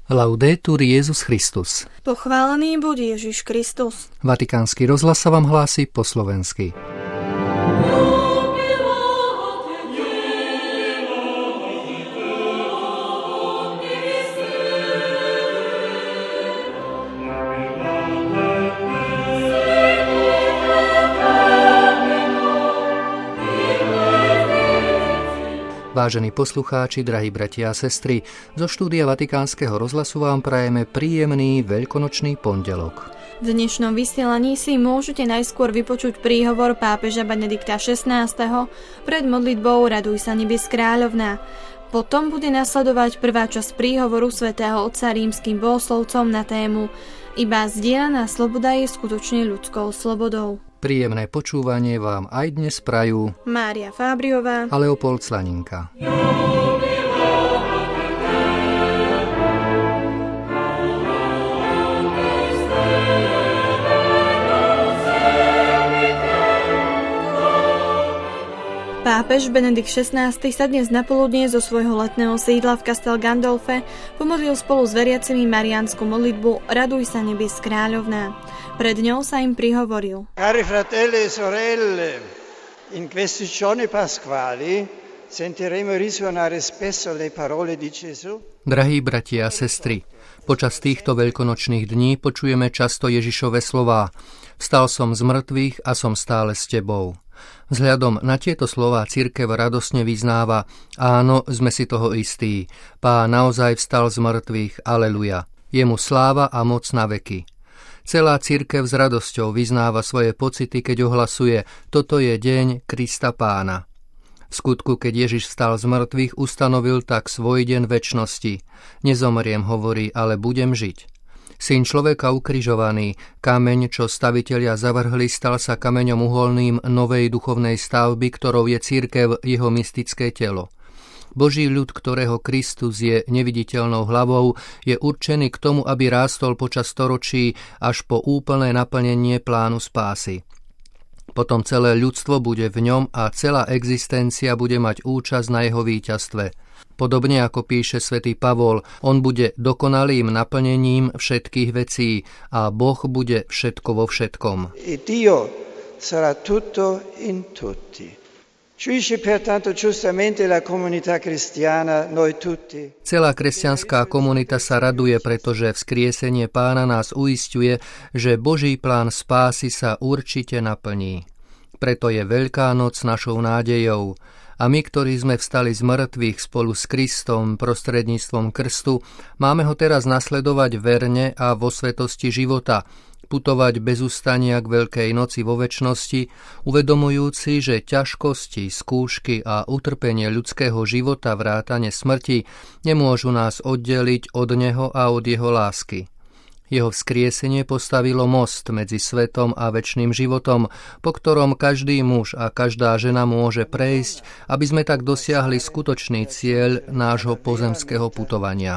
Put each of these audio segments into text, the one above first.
Laudetur Jesus Christus. Pochválený buď Ježiš Kristus. Vatikánsky rozhlas sa vám hlási po slovensky. Vážení poslucháči, drahí bratia a sestry, zo štúdia Vatikánskeho rozhlasu vám prajeme príjemný veľkonočný pondelok. V dnešnom vysielaní si môžete najskôr vypočuť príhovor pápeža Benedikta XVI. Pred modlitbou Raduj sa nebes kráľovná. Potom bude nasledovať prvá časť príhovoru svätého Otca rímskym bohoslovcom na tému Iba zdieľaná sloboda je skutočne ľudskou slobodou. Príjemné počúvanie vám aj dnes prajú Mária Fábriová a Leopold Slaninka. Pápež Benedikt XVI. Sa dnes napoludnie zo svojho letného sídla v Castel Gandolfe pomodlil spolu s veriacimi mariánsku modlitbu Raduj sa nebes kráľovná. Pred ňou sa im prihovoril. Cari fratelli e sorelle, in questi giorni pasquali sentiremo risuonare spesso le parole di Gesù. Drahí bratia a sestry, počas týchto veľkonočných dní počujeme často Ježišove slová. Vstal som z mŕtvych a som stále s tebou. Vzhľadom na tieto slová cirkev radosne vyznáva: áno, sme si toho istí. Pán naozaj vstal z mŕtvych, aleluja. Jemu sláva a moc na veky. Celá cirkev s radosťou vyznáva svoje pocity, keď ohlasuje: toto je deň Krista Pána. V skutku, keď Ježiš vstal z mŕtvych, ustanovil tak svoj deň večnosti. Nezomriem, hovorí, ale budem žiť. Syn človeka ukrižovaný, kameň, čo stavitelia zavrhli, stal sa kameňom uholným novej duchovnej stavby, ktorou je cirkev, jeho mystické telo. Boží ľud, ktorého Kristus je neviditeľnou hlavou, je určený k tomu, aby rástol počas storočí až po úplné naplnenie plánu spásy. Potom celé ľudstvo bude v ňom a celá existencia bude mať účasť na jeho víťazstve. Podobne ako píše svätý Pavol, on bude dokonalým naplnením všetkých vecí a Boh bude všetko vo všetkom. E Dio sarà tutto in tutti. Gioisce pertanto giustamente la comunità cristiana, noi tutti. Celá kresťanská komunita sa raduje, pretože vzkriesenie Pána nás uisťuje, že Boží plán spásy sa určite naplní. Preto je Veľká noc našou nádejou. A my, ktorí sme vstali z mŕtvych spolu s Kristom prostredníctvom krstu, máme ho teraz nasledovať verne a vo svetosti života, putovať bez ustania k Veľkej noci vo večnosti, uvedomujúci, že ťažkosti, skúšky a utrpenie ľudského života vrátane smrti nemôžu nás oddeliť od neho a od jeho lásky. Jeho vzkriesenie postavilo most medzi svetom a večným životom, po ktorom každý muž a každá žena môže prejsť, aby sme tak dosiahli skutočný cieľ nášho pozemského putovania.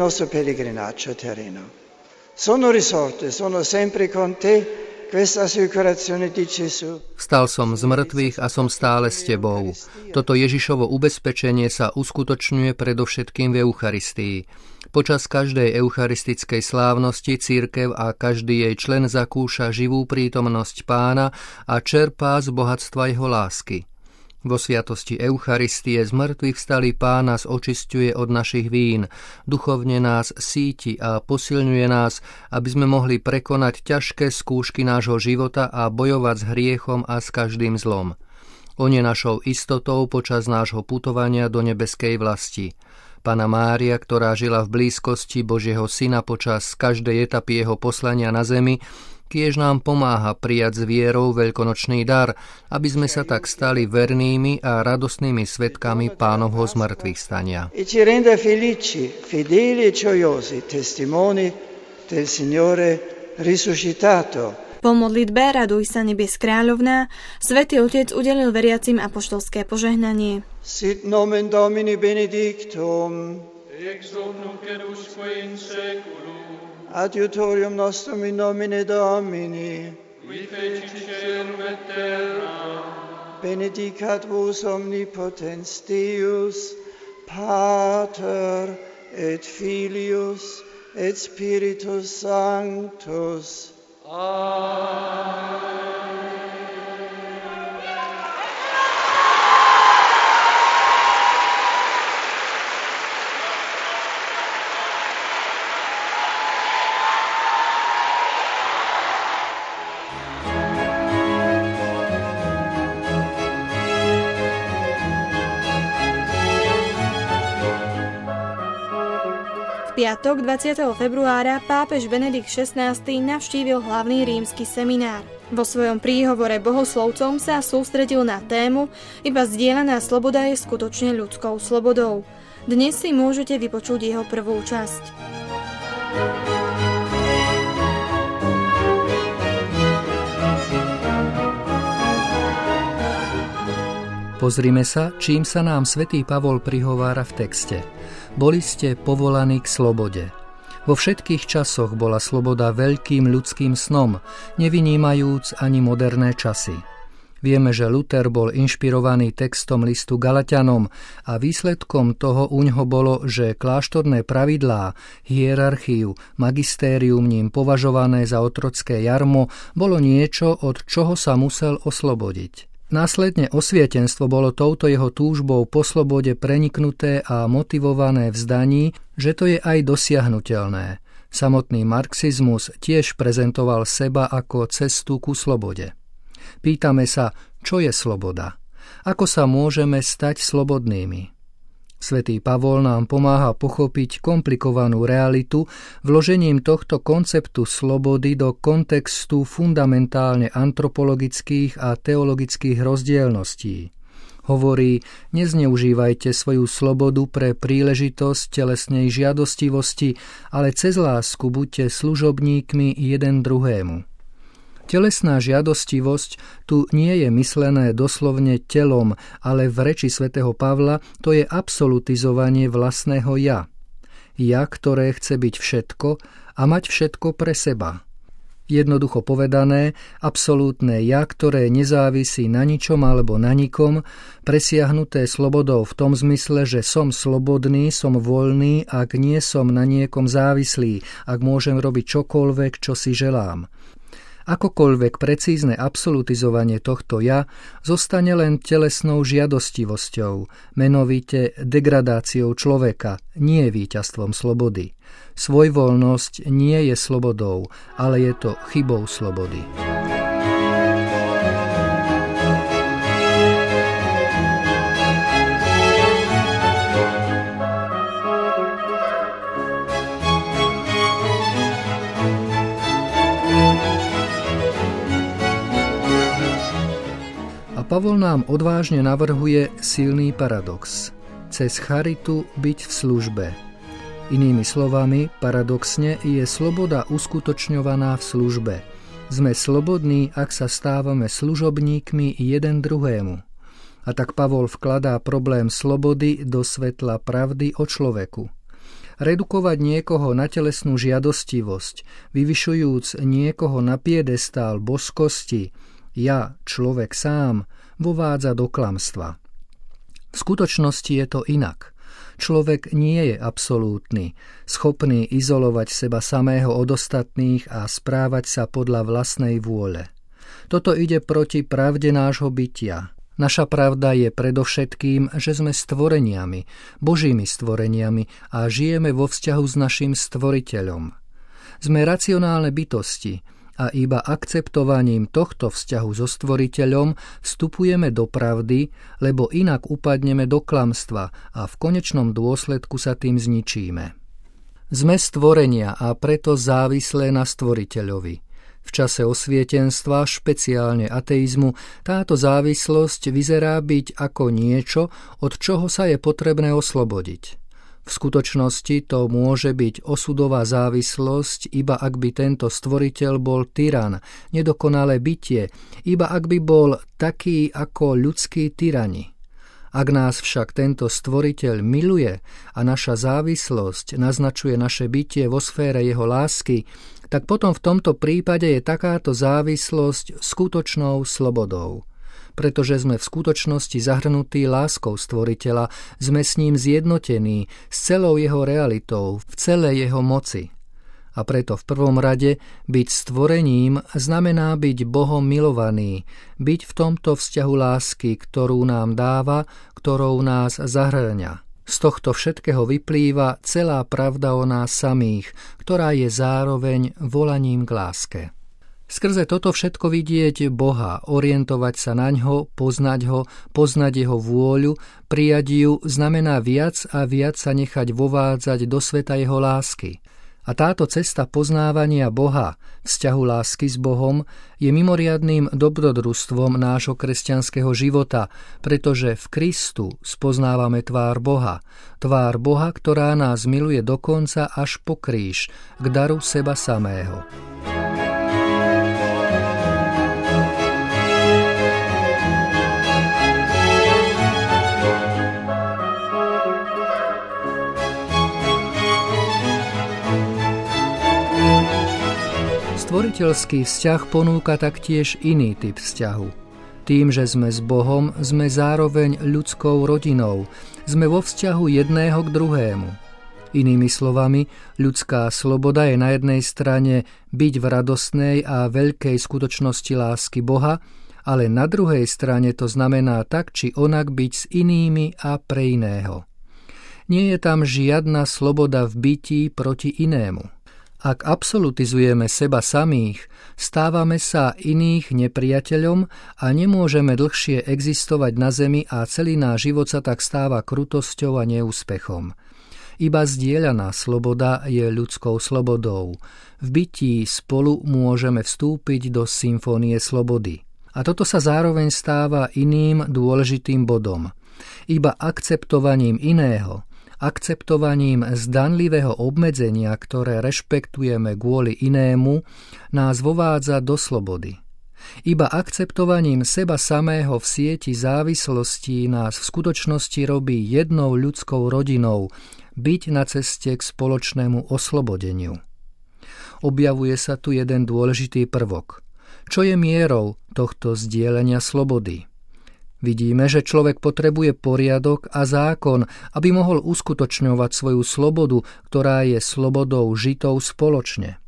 Vstal som z mŕtvych a som stále s tebou. Toto Ježišovo ubezpečenie sa uskutočňuje predovšetkým v Eucharistii. Počas každej eucharistickej slávnosti cirkev a každý jej člen zakúša živú prítomnosť Pána a čerpá z bohatstva jeho lásky. Vo sviatosti Eucharistie z mŕtvych vstalý Pán nás očisťuje od našich vín, duchovne nás síti a posilňuje nás, aby sme mohli prekonať ťažké skúšky nášho života a bojovať s hriechom a s každým zlom. On je našou istotou počas nášho putovania do nebeskej vlasti. Panna Mária, ktorá žila v blízkosti Božieho Syna počas každej etapy jeho poslania na zemi, kiež nám pomáha prijať s vierou veľkonočný dar, aby sme sa tak stali vernými a radostnými svedkami Pánovho zmŕtvychvstania. E ci renda felici, fedeli e gioiosi testimoni del Signore risuscitato. Po modlitbe Raduj sa nebes kráľovná Svätý Otec udelil veriacim apoštolské požehnanie. Sit nomen Domini benedictum, ex hoc nunc et usque in saeculum, adiutorium nostrum in nomine Domini, qui fecit caelum et terra, benedicat vos omnipotens Deus, Pater et Filius et Spiritus Sanctus. Amen. V piatok 20. februára pápež Benedikt XVI navštívil hlavný rímsky seminár. Vo svojom príhovore bohoslovcom sa sústredil na tému Iba zdieľaná sloboda je skutočne ľudskou slobodou. Dnes si môžete vypočuť jeho prvú časť. Pozrime sa, čím sa nám svätý Pavol prihovára v texte. Boli ste povolaní k slobode. Vo všetkých časoch bola sloboda veľkým ľudským snom, nevynímajúc ani moderné časy. Vieme, že Luther bol inšpirovaný textom listu Galatianom a výsledkom toho uňho bolo, že kláštorné pravidlá, hierarchiu, magistérium ním považované za otrocké jarmo bolo niečo, od čoho sa musel oslobodiť. Následne osvietenstvo bolo touto jeho túžbou po slobode preniknuté a motivované v zdaní, že to je aj dosiahnuteľné. Samotný marxizmus tiež prezentoval seba ako cestu ku slobode. Pýtame sa, čo je sloboda? Ako sa môžeme stať slobodnými? Svätý Pavol nám pomáha pochopiť komplikovanú realitu vložením tohto konceptu slobody do kontextu fundamentálne antropologických a teologických rozdielností. Hovorí, nezneužívajte svoju slobodu pre príležitosť telesnej žiadostivosti, ale cez lásku buďte služobníkmi jeden druhému. Telesná žiadostivosť tu nie je myslené doslovne telom, ale v reči svätého Pavla to je absolutizovanie vlastného ja. Ja, ktoré chce byť všetko a mať všetko pre seba. Jednoducho povedané, absolútne ja, ktoré nezávisí na ničom alebo na nikom, presiahnuté slobodou v tom zmysle, že som slobodný, som voľný, ak nie som na niekom závislý, ak môžem robiť čokoľvek, čo si želám. Akokoľvek precízne absolutizovanie tohto ja zostane len telesnou žiadostivosťou, menovite degradáciou človeka, nie víťazstvom slobody. Svojvoľnosť nie je slobodou, ale je to chybou slobody. Pavol nám odvážne navrhuje silný paradox. Cez charitu byť v službe. Inými slovami, paradoxne je sloboda uskutočňovaná v službe. Sme slobodní, ak sa stávame služobníkmi jeden druhému. A tak Pavol vkladá problém slobody do svetla pravdy o človeku. Redukovať niekoho na telesnú žiadostivosť, vyvyšujúc niekoho na piedestál boskosti, ja, človek sám, vovádza do klamstva. V skutočnosti je to inak. Človek nie je absolútny, schopný izolovať seba samého od ostatných a správať sa podľa vlastnej vôle. Toto ide proti pravde nášho bytia. Naša pravda je predovšetkým, že sme stvoreniami, Božími stvoreniami a žijeme vo vzťahu s našim stvoriteľom. Sme racionálne bytosti, a iba akceptovaním tohto vzťahu so stvoriteľom vstupujeme do pravdy, lebo inak upadneme do klamstva a v konečnom dôsledku sa tým zničíme. Sme stvorenia a preto závislé na stvoriteľovi. V čase osvietenstva, špeciálne ateizmu, táto závislosť vyzerá byť ako niečo, od čoho sa je potrebné oslobodiť. V skutočnosti to môže byť osudová závislosť, iba ak by tento stvoriteľ bol tyran, nedokonalé bytie, iba ak by bol taký ako ľudskí tyrani. Ak nás však tento stvoriteľ miluje a naša závislosť naznačuje naše bytie vo sfére jeho lásky, tak potom v tomto prípade je takáto závislosť skutočnou slobodou. Pretože sme v skutočnosti zahrnutí láskou stvoriteľa, sme s ním zjednotení, s celou jeho realitou, v celej jeho moci. A preto v prvom rade byť stvorením znamená byť Bohom milovaný, byť v tomto vzťahu lásky, ktorú nám dáva, ktorou nás zahrňa. Z tohto všetkého vyplýva celá pravda o nás samých, ktorá je zároveň volaním k láske. Skrze toto všetko vidieť Boha, orientovať sa naňho, poznať jeho vôľu, prijať ju znamená viac a viac sa nechať vovádzať do sveta jeho lásky. A táto cesta poznávania Boha, vzťahu lásky s Bohom, je mimoriadnym dobrodružstvom nášho kresťanského života, pretože v Kristu spoznávame tvár Boha, ktorá nás miluje dokonca až po kríž, k daru seba samého. Stvoriteľský vzťah ponúka taktiež iný typ vzťahu. Tým, že sme s Bohom, sme zároveň ľudskou rodinou, sme vo vzťahu jedného k druhému. Inými slovami, ľudská sloboda je na jednej strane byť v radostnej a veľkej skutočnosti lásky Boha, ale na druhej strane to znamená tak či onak byť s inými a pre iného. Nie je tam žiadna sloboda v bytí proti inému. Ak absolutizujeme seba samých, stávame sa iných nepriateľom a nemôžeme dlhšie existovať na zemi a celý náš život sa tak stáva krutosťou a neúspechom. Iba zdieľaná sloboda je ľudskou slobodou. V bytí spolu môžeme vstúpiť do symfónie slobody. A toto sa zároveň stáva iným dôležitým bodom. Iba akceptovaním iného, akceptovaním zdanlivého obmedzenia, ktoré rešpektujeme kvôli inému, nás vovádza do slobody. Iba akceptovaním seba samého v sieti závislostí nás v skutočnosti robí jednou ľudskou rodinou, byť na ceste k spoločnému oslobodeniu. Objavuje sa tu jeden dôležitý prvok. Čo je mierou tohto zdieľania slobody? Vidíme, že človek potrebuje poriadok a zákon, aby mohol uskutočňovať svoju slobodu, ktorá je slobodou žitou spoločne.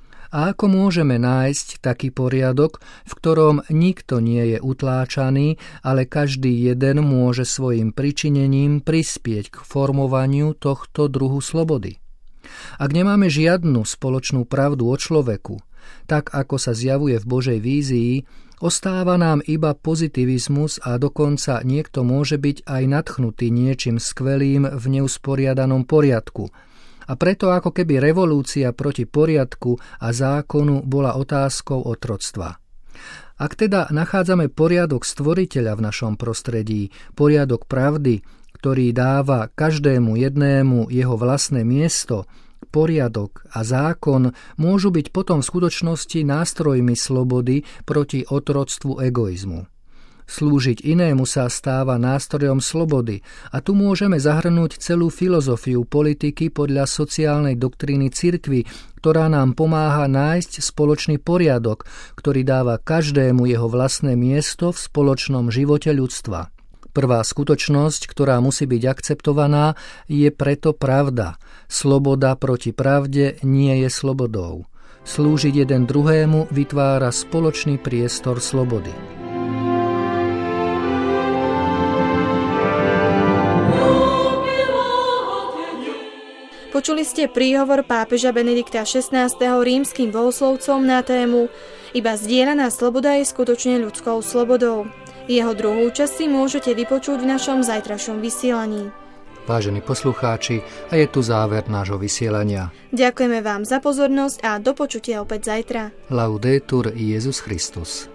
A ako môžeme nájsť taký poriadok, v ktorom nikto nie je utláčaný, ale každý jeden môže svojim pričinením prispieť k formovaniu tohto druhu slobody? Ak nemáme žiadnu spoločnú pravdu o človeku, tak ako sa zjavuje v Božej vízii, ostáva nám iba pozitivizmus a dokonca niekto môže byť aj nadchnutý niečím skvelým v neusporiadanom poriadku. A preto ako keby revolúcia proti poriadku a zákonu bola otázkou otroctva. Ak teda nachádzame poriadok stvoriteľa v našom prostredí, poriadok pravdy, ktorý dáva každému jednému jeho vlastné miesto, poriadok a zákon môžu byť potom v skutočnosti nástrojmi slobody proti otroctvu egoizmu. Slúžiť inému sa stáva nástrojom slobody a tu môžeme zahrnúť celú filozofiu politiky podľa sociálnej doktríny cirkvi, ktorá nám pomáha nájsť spoločný poriadok, ktorý dáva každému jeho vlastné miesto v spoločnom živote ľudstva. Prvá skutočnosť, ktorá musí byť akceptovaná, je preto pravda. Sloboda proti pravde nie je slobodou. Slúžiť jeden druhému vytvára spoločný priestor slobody. Počuli ste príhovor pápeža Benedikta XVI. Rímskym bohoslovcom na tému Iba zdieľaná sloboda je skutočne ľudskou slobodou. Jeho druhú časť si môžete vypočuť v našom zajtrajšom vysielaní. Vážení poslucháči, a je tu záver nášho vysielania. Ďakujeme vám za pozornosť a do počutia opäť zajtra. Laudetur Jesus Christus.